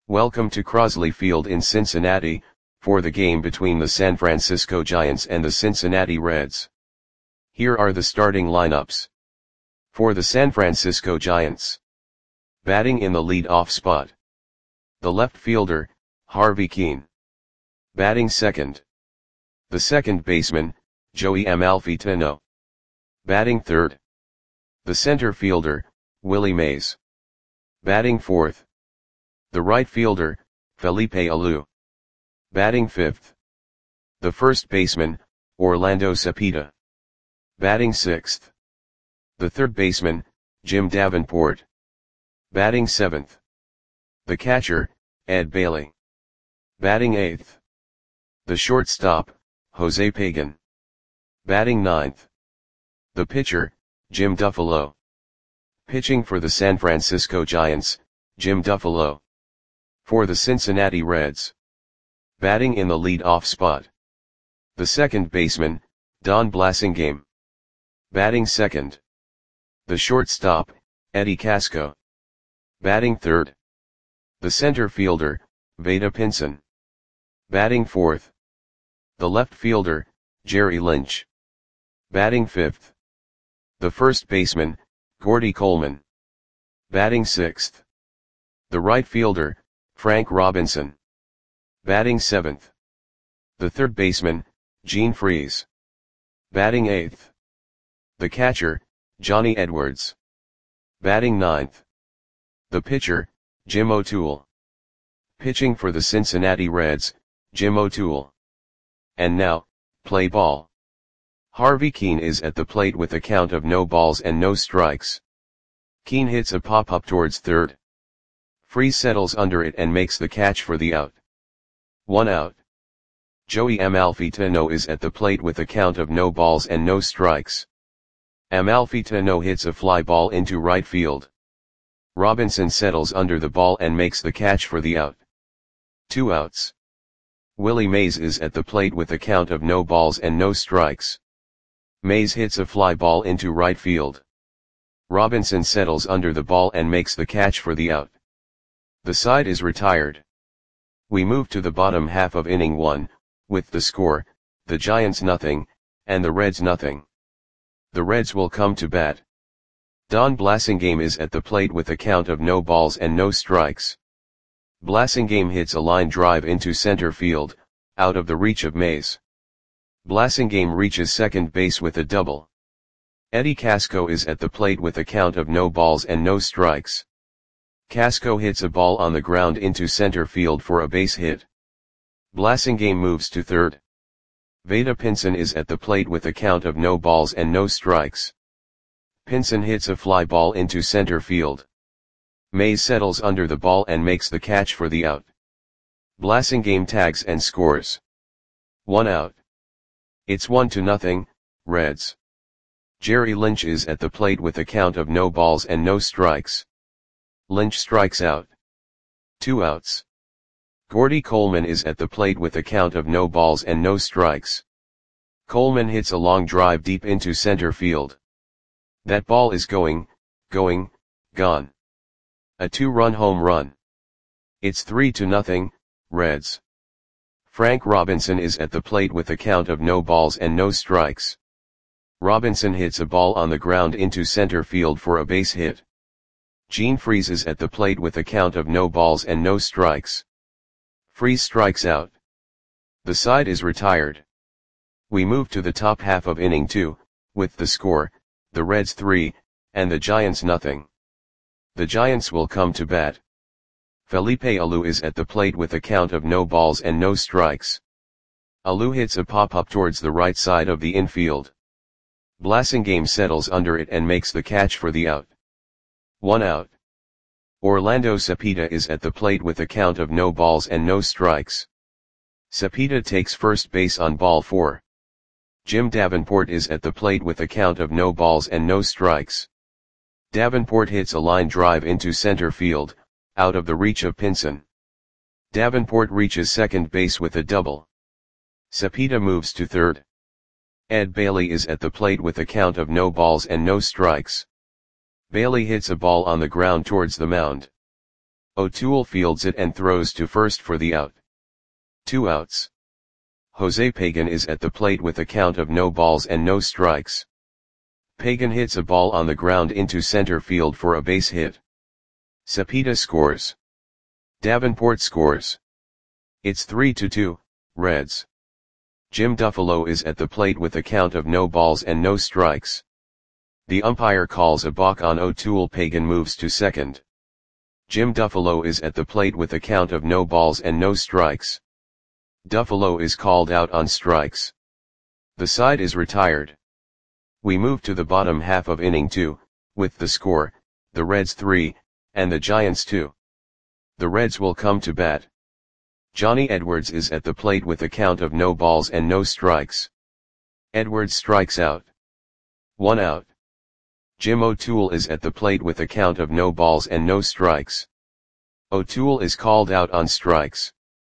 Welcome to Crosley Field in Cincinnati, for the game between the San Francisco Giants and the Cincinnati Reds. Here are the starting lineups. For the San Francisco Giants. Batting in the lead-off spot. The left fielder, Harvey Kuenn. Batting second. The second baseman, Joey Amalfitano. Batting third. The center fielder, Willie Mays. Batting fourth. The right fielder, Felipe Alou. Batting fifth. The first baseman, Orlando Cepeda. Batting sixth. The third baseman, Jim Davenport. Batting seventh. The catcher, Ed Bailey. Batting eighth. The shortstop, Jose Pagan. Batting ninth. The pitcher, Jim Duffalo. Pitching for the San Francisco Giants, Jim Duffalo. For the Cincinnati Reds. Batting in the lead-off spot. The second baseman, Don Blasingame. Batting second. The shortstop, Eddie Casco. Batting third. The center fielder, Vada Pinson. Batting fourth. The left fielder, Jerry Lynch. Batting fifth. The first baseman, Gordy Coleman. Batting sixth. The right fielder, Frank Robinson. Batting seventh. The third baseman, Gene Freese. Batting eighth. The catcher, Johnny Edwards. Batting ninth. The pitcher, Jim O'Toole. Pitching for the Cincinnati Reds, Jim O'Toole. And now, play ball. Harvey Kuenn is at the plate with a count of no balls and no strikes. Kuenn hits a pop-up towards third. Freese settles under it and makes the catch for the out. 1 out. Joey Amalfitano is at the plate with a count of no balls and no strikes. Amalfitano hits a fly ball into right field. Robinson settles under the ball and makes the catch for the out. 2 outs. Willie Mays is at the plate with a count of no balls and no strikes. Mays hits a fly ball into right field. Robinson settles under the ball and makes the catch for the out. The side is retired. We move to the bottom half of inning 1, with the score, the Giants nothing, and the Reds nothing. The Reds will come to bat. Don Blasingame is at the plate with a count of no balls and no strikes. Blasingame hits a line drive into center field, out of the reach of Mays. Blasingame reaches second base with a double. Eddie Casco is at the plate with a count of no balls and no strikes. Casco hits a ball on the ground into center field for a base hit. Blasingame moves to third. Vada Pinson is at the plate with a count of no balls and no strikes. Pinson hits a fly ball into center field. Mays settles under the ball and makes the catch for the out. Blasingame tags and scores. 1 out. It's 1-0, Reds. Jerry Lynch is at the plate with a count of no balls and no strikes. Lynch strikes out. 2 outs. Gordy Coleman is at the plate with a count of no balls and no strikes. Coleman hits a long drive deep into center field. That ball is gone. A 2-run home run. It's 3-0, Reds. Frank Robinson is at the plate with a count of no balls and no strikes. Robinson hits a ball on the ground into center field for a base hit. Gene Freese is at the plate with a count of no balls and no strikes. Freese strikes out. The side is retired. We move to the top half of inning 2, with the score, the Reds 3, and the Giants nothing. The Giants will come to bat. Felipe Alou is at the plate with a count of no balls and no strikes. Alou hits a pop-up towards the right side of the infield. Blasingame settles under it and makes the catch for the out. 1 out. Orlando Cepeda is at the plate with a count of no balls and no strikes. Cepeda takes first base on ball 4. Jim Davenport is at the plate with a count of no balls and no strikes. Davenport hits a line drive into center field, out of the reach of Pinson. Davenport reaches second base with a double. Cepeda moves to third. Ed Bailey is at the plate with a count of no balls and no strikes. Bailey hits a ball on the ground towards the mound. O'Toole fields it and throws to first for the out. 2 outs. Jose Pagan is at the plate with a count of no balls and no strikes. Pagan hits a ball on the ground into center field for a base hit. Cepeda scores. Davenport scores. It's 3-2, Reds. Jim Duffalo is at the plate with a count of no balls and no strikes. The umpire calls a balk on O'Toole. Pagan moves to second. Jim Duffalo is at the plate with a count of no balls and no strikes. Duffalo is called out on strikes. The side is retired. We move to the bottom half of inning 2, with the score, the Reds 3, and the Giants 2. The Reds will come to bat. Johnny Edwards is at the plate with a count of no balls and no strikes. Edwards strikes out. 1 out. Jim O'Toole is at the plate with a count of no balls and no strikes. O'Toole is called out on strikes.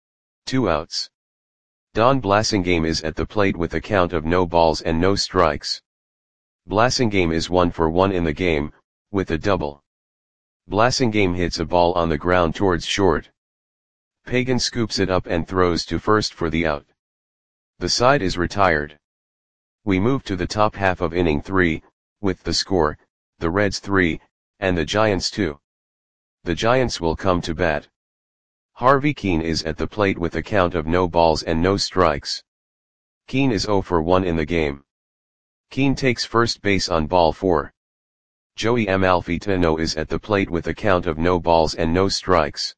2 outs. Don Blasingame is at the plate with a count of no balls and no strikes. Blasingame is 1 for 1 in the game, with a double. Blasingame hits a ball on the ground towards short. Pagan scoops it up and throws to first for the out. The side is retired. We move to the top half of inning 3, with the score, the Reds 3, and the Giants 2. The Giants will come to bat. Harvey Keene is at the plate with a count of no balls and no strikes. Keene is 0 for 1 in the game. Keene takes first base on ball 4. Joey Amalfitano is at the plate with a count of no balls and no strikes.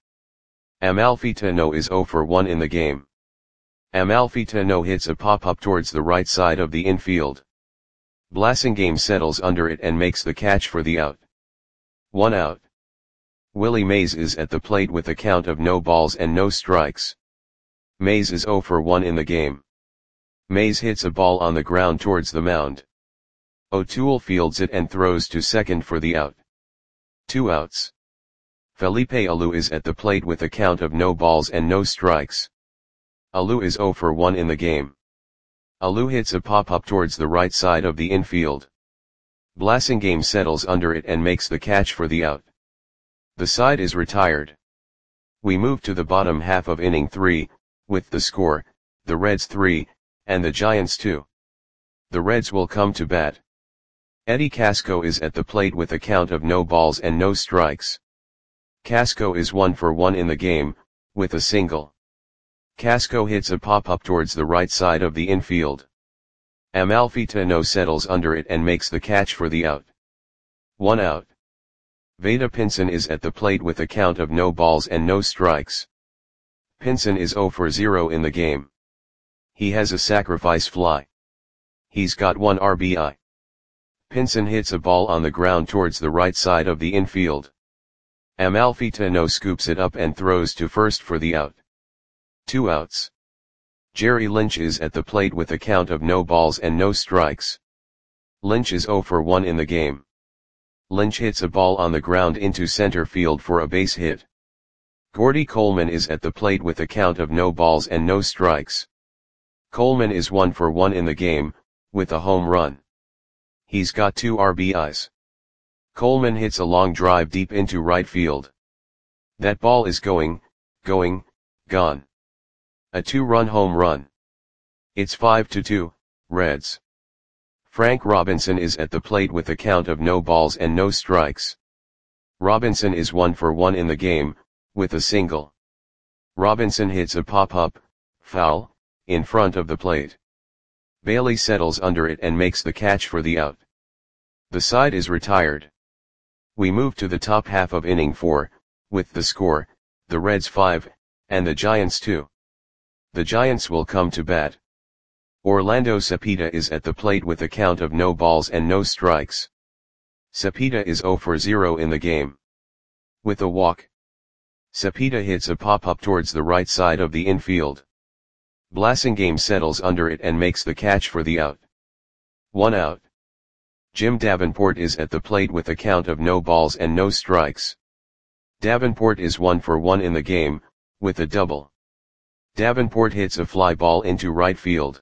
Amalfitano is 0 for 1 in the game. Amalfitano hits a pop-up towards the right side of the infield. Blasingame settles under it and makes the catch for the out. 1 out. Willie Mays is at the plate with a count of no balls and no strikes. Mays is 0 for 1 in the game. Mays hits a ball on the ground towards the mound. O'Toole fields it and throws to second for the out. 2 outs. Felipe Alou is at the plate with a count of no balls and no strikes. Alou is 0 for 1 in the game. Alou hits a pop-up towards the right side of the infield. Blasingame settles under it and makes the catch for the out. The side is retired. We move to the bottom half of inning 3, with the score, the Reds 3, and the Giants 2. The Reds will come to bat. Eddie Casco is at the plate with a count of no balls and no strikes. Casco is 1 for 1 in the game, with a single. Casco hits a pop-up towards the right side of the infield. Amalfitano settles under it and makes the catch for the out. 1 out. Vada Pinson is at the plate with a count of no balls and no strikes. Pinson is 0 for 0 in the game. He has a sacrifice fly. He's got 1 RBI. Pinson hits a ball on the ground towards the right side of the infield. Amalfitano scoops it up and throws to first for the out. 2 outs. Jerry Lynch is at the plate with a count of no balls and no strikes. Lynch is 0 for 1 in the game. Lynch hits a ball on the ground into center field for a base hit. Gordy Coleman is at the plate with a count of no balls and no strikes. Coleman is 1 for 1 in the game, with a home run. He's got 2 RBIs. Coleman hits a long drive deep into right field. That ball is gone. A 2-run home run. It's 5-2, Reds. Frank Robinson is at the plate with a count of no balls and no strikes. Robinson is 1 for 1 in the game, with a single. Robinson hits a pop-up, foul, in front of the plate. Bailey settles under it and makes the catch for the out. The side is retired. We move to the top half of inning 4, with the score, the Reds 5, and the Giants 2. The Giants will come to bat. Orlando Cepeda is at the plate with a count of no balls and no strikes. Cepeda is 0 for 0 in the game. With a walk. Cepeda hits a pop-up towards the right side of the infield. Blasingame settles under it and makes the catch for the out. 1 out. Jim Davenport is at the plate with a count of no balls and no strikes. Davenport is 1 for 1 in the game, with a double. Davenport hits a fly ball into right field.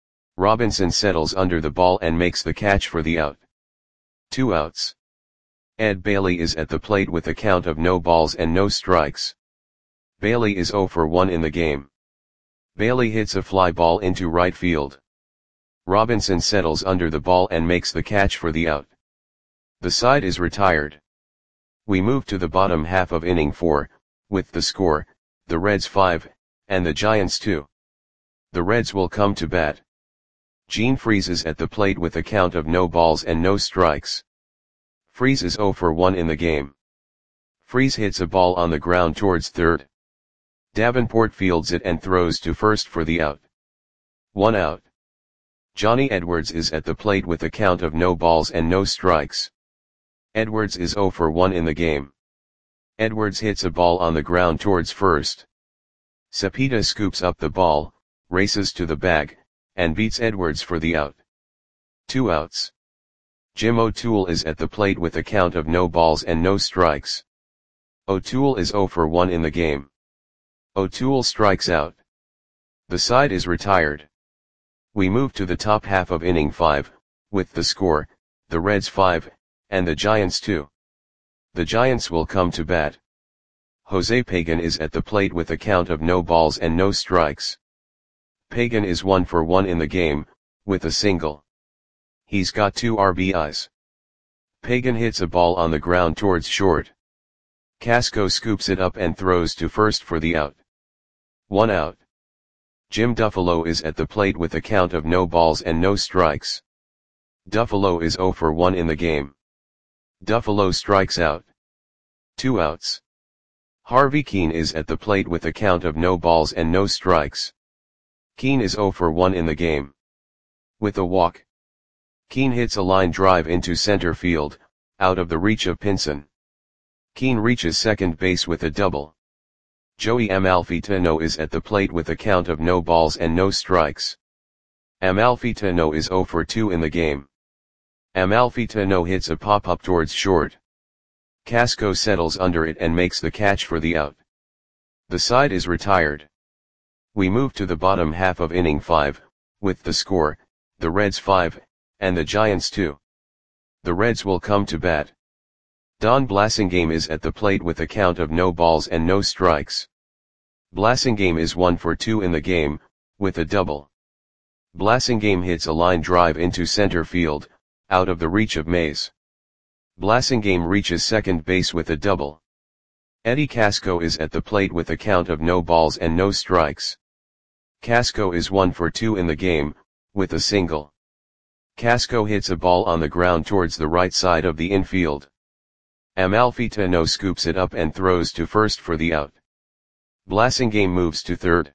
Robinson settles under the ball and makes the catch for the out. 2 outs. Ed Bailey is at the plate with a count of no balls and no strikes. Bailey is 0 for 1 in the game. Bailey hits a fly ball into right field. Robinson settles under the ball and makes the catch for the out. The side is retired. We move to the bottom half of inning 4, with the score, the Reds 5, and the Giants 2. The Reds will come to bat. Gene Freese is at the plate with a count of no balls and no strikes. Freese is 0 for 1 in the game. Freese hits a ball on the ground towards third. Davenport fields it and throws to first for the out. 1 out. Johnny Edwards is at the plate with a count of no balls and no strikes. Edwards is 0 for 1 in the game. Edwards hits a ball on the ground towards first. Cepeda scoops up the ball, races to the bag, and beats Edwards for the out. 2 outs. Jim O'Toole is at the plate with a count of no balls and no strikes. O'Toole is 0 for 1 in the game. O'Toole strikes out. The side is retired. We move to the top half of inning 5, with the score, the Reds 5, and the Giants 2. The Giants will come to bat. Jose Pagan is at the plate with a count of no balls and no strikes. Pagan is 1 for 1 in the game, with a single. He's got 2 RBIs. Pagan hits a ball on the ground towards short. Casco scoops it up and throws to first for the out. 1 out. Jim Duffalo is at the plate with a count of no balls and no strikes. Duffalo is 0 for 1 in the game. Duffalo strikes out. 2 outs. Harvey Keene is at the plate with a count of no balls and no strikes. Keene is 0 for 1 in the game. With a walk. Keene hits a line drive into center field, out of the reach of Pinson. Keene reaches second base with a double. Joey Amalfitano is at the plate with a count of no balls and no strikes. Amalfitano is 0 for 2 in the game. Amalfitano hits a pop-up towards short. Casco settles under it and makes the catch for the out. The side is retired. We move to the bottom half of inning 5, with the score, the Reds 5, and the Giants 2. The Reds will come to bat. Don Blasingame is at the plate with a count of no balls and no strikes. Blasingame is 1 for 2 in the game, with a double. Blasingame hits a line drive into center field, out of the reach of Mays. Blasingame reaches second base with a double. Eddie Casco is at the plate with a count of no balls and no strikes. Casco is 1 for 2 in the game, with a single. Casco hits a ball on the ground towards the right side of the infield. Amalfitano scoops it up and throws to first for the out. Blasingame moves to third.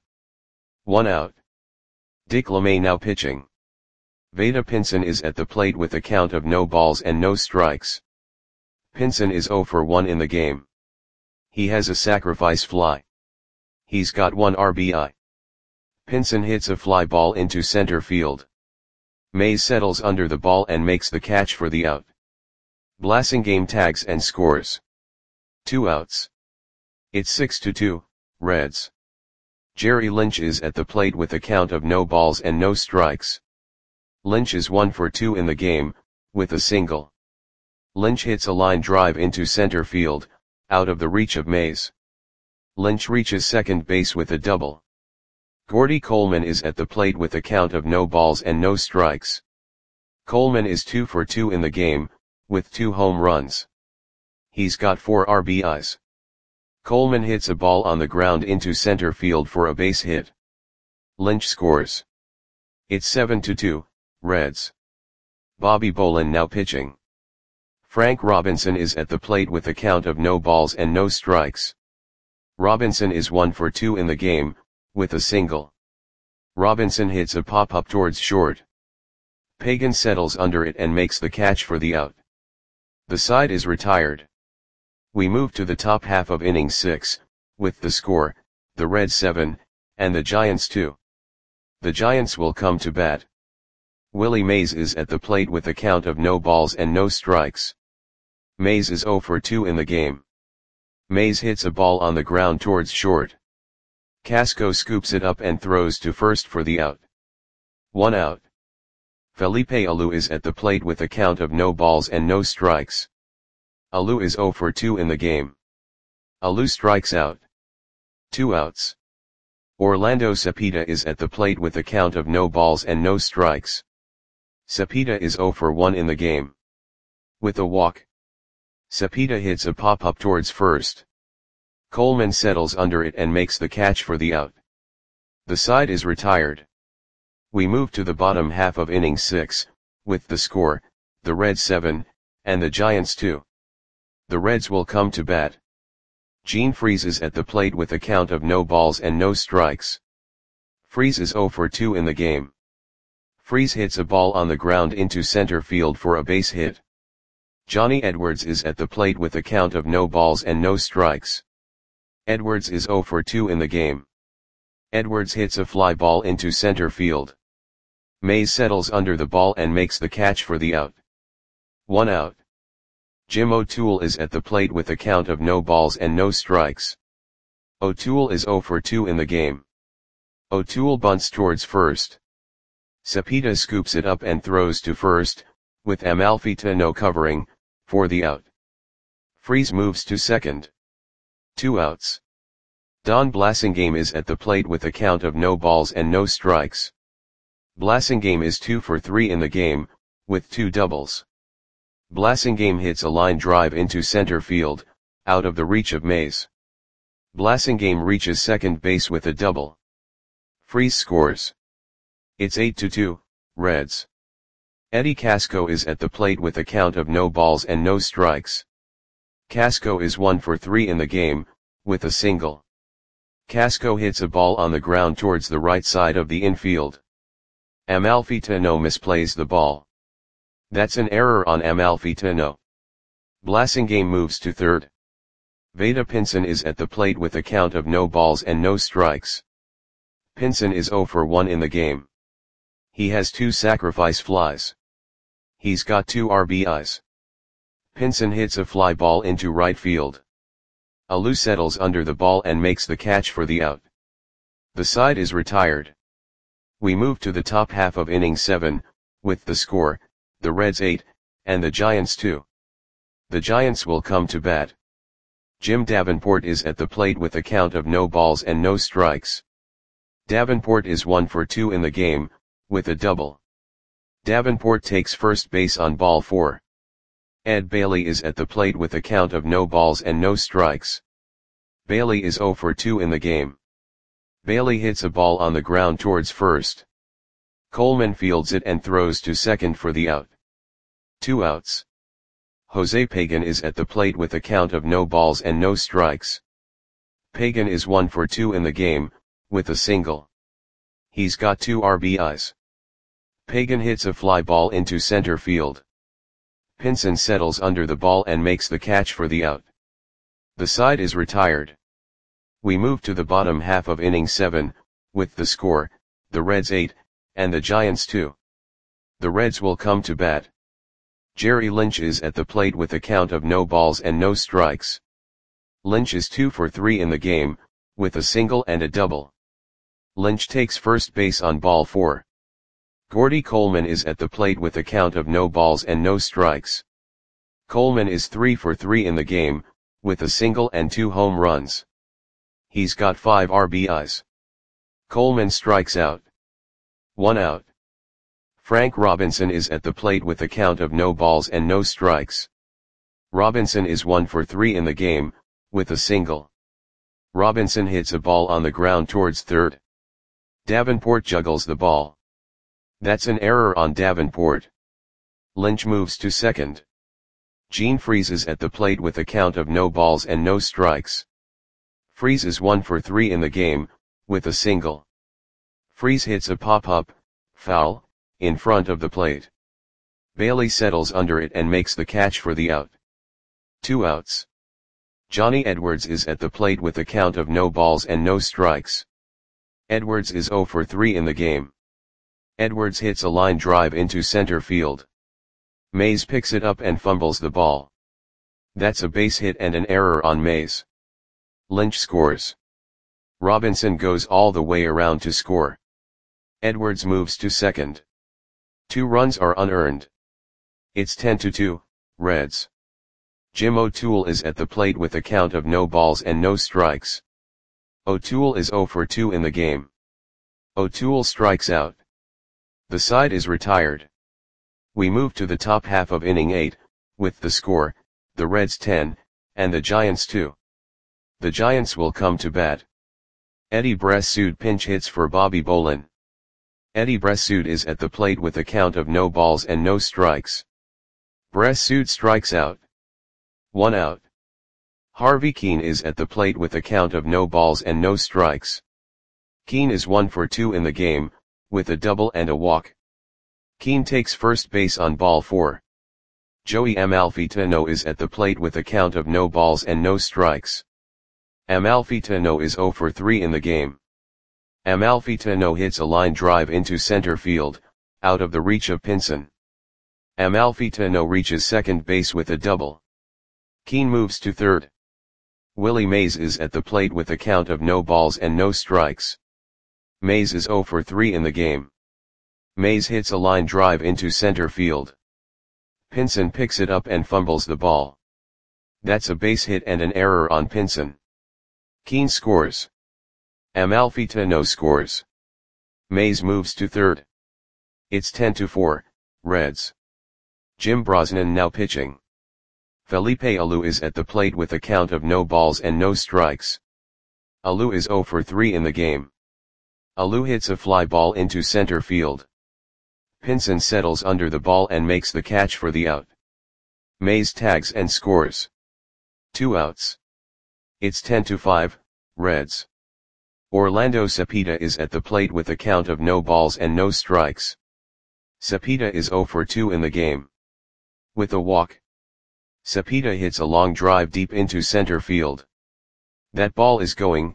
1 out. Dick LeMay now pitching. Vada Pinson is at the plate with a count of no balls and no strikes. Pinson is 0 for 1 in the game. He has a sacrifice fly. He's got 1 RBI. Pinson hits a fly ball into center field. Mays settles under the ball and makes the catch for the out. Blasingame tags and scores. 2 outs. It's 6-2, Reds. Jerry Lynch is at the plate with a count of no balls and no strikes. Lynch is 1 for 2 in the game, with a single. Lynch hits a line drive into center field, out of the reach of Mays. Lynch reaches second base with a double. Gordy Coleman is at the plate with a count of no balls and no strikes. Coleman is 2 for 2 in the game, with 2 home runs. He's got 4 RBIs. Coleman hits a ball on the ground into center field for a base hit. Lynch scores. It's 7-2, Reds. Bobby Bolin now pitching. Frank Robinson is at the plate with a count of no balls and no strikes. Robinson is 1 for 2 in the game, with a single. Robinson hits a pop-up towards short. Pagan settles under it and makes the catch for the out. The side is retired. We move to the top half of inning 6, with the score, the Reds 7, and the Giants 2. The Giants will come to bat. Willie Mays is at the plate with a count of no balls and no strikes. Mays is 0 for 2 in the game. Mays hits a ball on the ground towards short. Casco scoops it up and throws to first for the out. 1 out. Felipe Alou is at the plate with a count of no balls and no strikes. Alou is 0 for 2 in the game. Alou strikes out. 2 outs. Orlando Cepeda is at the plate with a count of no balls and no strikes. Cepeda is 0 for 1 in the game. With a walk. Cepeda hits a pop-up towards first. Coleman settles under it and makes the catch for the out. The side is retired. We move to the bottom half of inning 6, with the score, the Reds 7, and the Giants 2. The Reds will come to bat. Gene Freese is at the plate with a count of no balls and no strikes. Freese is 0 for 2 in the game. Freese hits a ball on the ground into center field for a base hit. Johnny Edwards is at the plate with a count of no balls and no strikes. Edwards is 0 for 2 in the game. Edwards hits a fly ball into center field. Mays settles under the ball and makes the catch for the out. 1 out. Jim O'Toole is at the plate with a count of no balls and no strikes. O'Toole is 0 for 2 in the game. O'Toole bunts towards first. Cepeda scoops it up and throws to first, with Amalfitano covering, for the out. Freese moves to second. 2 outs. Don Blasingame is at the plate with a count of no balls and no strikes. Blasingame is 2 for 3 in the game, with 2 doubles. Blasingame hits a line drive into center field, out of the reach of Mays. Blasingame reaches second base with a double. Freese scores. It's 8-2, Reds. Eddie Casco is at the plate with a count of no balls and no strikes. Casco is 1 for 3 in the game, with a single. Casco hits a ball on the ground towards the right side of the infield. Amalfitano misplays the ball. That's an error on Amalfitano. Blasingame moves to third. Vada Pinson is at the plate with a count of no balls and no strikes. Pinson is 0 for 1 in the game. He has 2 sacrifice flies. He's got 2 RBIs. Pinson hits a fly ball into right field. Alou settles under the ball and makes the catch for the out. The side is retired. We move to the top half of inning 7, with the score, the Reds 8, and the Giants 2. The Giants will come to bat. Jim Davenport is at the plate with a count of no balls and no strikes. Davenport is 1 for 2 in the game, with a double. Davenport takes first base on ball 4. Ed Bailey is at the plate with a count of no balls and no strikes. Bailey is 0 for 2 in the game. Bailey hits a ball on the ground towards first. Coleman fields it and throws to second for the out. 2 outs. Jose Pagan is at the plate with a count of no balls and no strikes. Pagan is 1 for 2 in the game, with a single. He's got 2 RBIs. Pagan hits a fly ball into center field. Pinson settles under the ball and makes the catch for the out. The side is retired. We move to the bottom half of inning 7, with the score, the Reds 8, and the Giants 2. The Reds will come to bat. Jerry Lynch is at the plate with a count of no balls and no strikes. Lynch is 2 for 3 in the game, with a single and a double. Lynch takes first base on ball 4. Gordy Coleman is at the plate with a count of no balls and no strikes. Coleman is 3 for 3 in the game, with a single and 2 home runs. He's got 5 RBIs. Coleman strikes out. 1 out. Frank Robinson is at the plate with a count of no balls and no strikes. Robinson is 1 for 3 in the game, with a single. Robinson hits a ball on the ground towards third. Davenport juggles the ball. That's an error on Davenport. Lynch moves to second. Gene Freese is at the plate with a count of no balls and no strikes. Freese is 1 for 3 in the game, with a single. Freese hits a pop-up, foul, in front of the plate. Bailey settles under it and makes the catch for the out. 2 outs. Johnny Edwards is at the plate with a count of no balls and no strikes. Edwards is 0 for 3 in the game. Edwards hits a line drive into center field. Mays picks it up and fumbles the ball. That's a base hit and an error on Mays. Lynch scores. Robinson goes all the way around to score. Edwards moves to second. 2 runs are unearned. It's 10-2, Reds. Jim O'Toole is at the plate with a count of no balls and no strikes. O'Toole is 0 for 2 in the game. O'Toole strikes out. The side is retired. We move to the top half of inning 8, with the score, the Reds 10, and the Giants 2. The Giants will come to bat. Eddie Bressud pinch hits for Bobby Bolin. Eddie Bressud is at the plate with a count of no balls and no strikes. Bressud strikes out. 1 out. Harvey Kuenn is at the plate with a count of no balls and no strikes. Kuenn is 1 for 2 in the game, with a double and a walk. Kuenn takes first base on ball 4. Joey Amalfitano is at the plate with a count of no balls and no strikes. Amalfitano is 0 for 3 in the game. Amalfitano hits a line drive into center field, out of the reach of Pinson. Amalfitano reaches second base with a double. Kuenn moves to third. Willie Mays is at the plate with a count of no balls and no strikes. Mays is 0 for 3 in the game. Mays hits a line drive into center field. Pinson picks it up and fumbles the ball. That's a base hit and an error on Pinson. Kuenn scores. Amalfitano scores. Mays moves to third. It's 10-4, Reds. Jim Brosnan now pitching. Felipe Alou is at the plate with a count of no balls and no strikes. Alou is 0 for 3 in the game. Alou hits a fly ball into center field. Pinson settles under the ball and makes the catch for the out. Mays tags and scores. 2 outs. It's 10-5, Reds. Orlando Cepeda is at the plate with a count of no balls and no strikes. Cepeda is 0 for 2 in the game. With a walk. Cepeda hits a long drive deep into center field. That ball is gone.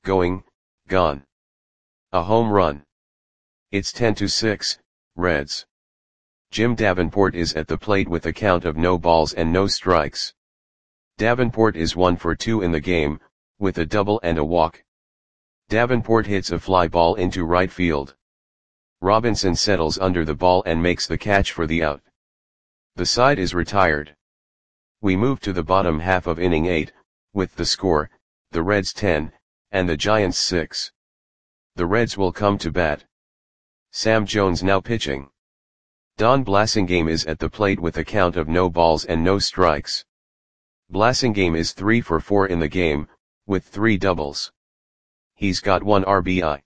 A home run. It's 10-6, Reds. Jim Davenport is at the plate with a count of no balls and no strikes. Davenport is 1 for 2 in the game, with a double and a walk. Davenport hits a fly ball into right field. Robinson settles under the ball and makes the catch for the out. The side is retired. We move to the bottom half of inning 8, with the score, the Reds 10, and the Giants 6. The Reds will come to bat. Sam Jones now pitching. Don Blasingame is at the plate with a count of no balls and no strikes. Blasingame is 3 for 4 in the game, with 3 doubles. He's got 1 RBI.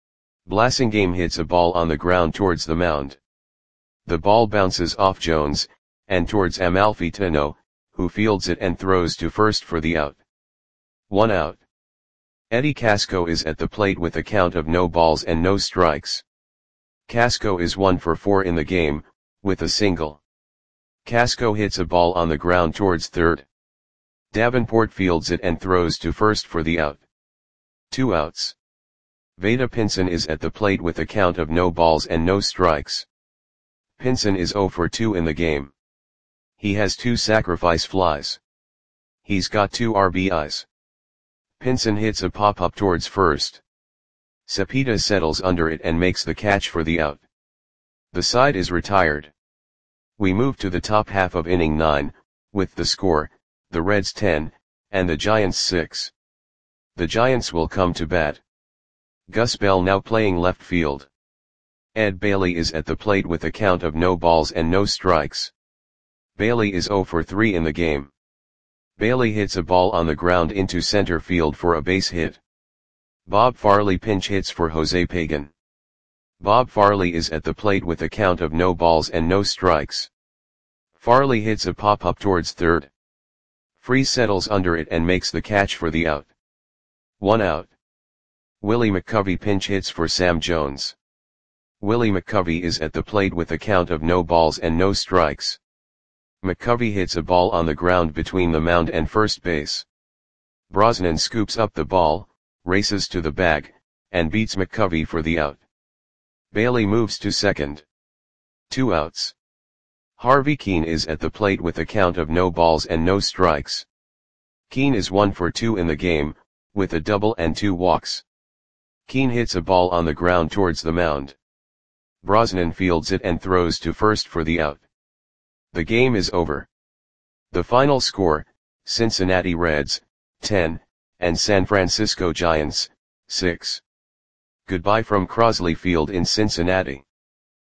Blasingame hits a ball on the ground towards the mound. The ball bounces off Jones, and towards Amalfitano, who fields it and throws to first for the out. 1 out. Eddie Casco is at the plate with a count of no balls and no strikes. Casco is 1 for 4 in the game, with a single. Casco hits a ball on the ground towards third. Davenport fields it and throws to first for the out. 2 outs. Vada Pinson is at the plate with a count of no balls and no strikes. Pinson is 0 for 2 in the game. He has 2 sacrifice flies. He's got 2 RBIs. Pinson hits a pop-up towards first. Cepeda settles under it and makes the catch for the out. The side is retired. We move to the top half of inning 9, with the score, the Reds 10, and the Giants 6. The Giants will come to bat. Gus Bell now playing left field. Ed Bailey is at the plate with a count of no balls and no strikes. Bailey is 0 for 3 in the game. Bailey hits a ball on the ground into center field for a base hit. Bob Farley pinch hits for Jose Pagan. Bob Farley is at the plate with a count of no balls and no strikes. Farley hits a pop-up towards third. Freese settles under it and makes the catch for the out. 1 out. Willie McCovey pinch hits for Sam Jones. Willie McCovey is at the plate with a count of no balls and no strikes. McCovey hits a ball on the ground between the mound and first base. Brosnan scoops up the ball, races to the bag, and beats McCovey for the out. Bailey moves to second. 2 outs. Harvey Kuenn is at the plate with a count of no balls and no strikes. Kuenn is 1 for 2 in the game, with a double and 2 walks. Kuenn hits a ball on the ground towards the mound. Brosnan fields it and throws to first for the out. The game is over. The final score, Cincinnati Reds, 10, and San Francisco Giants, 6. Goodbye from Crosley Field in Cincinnati.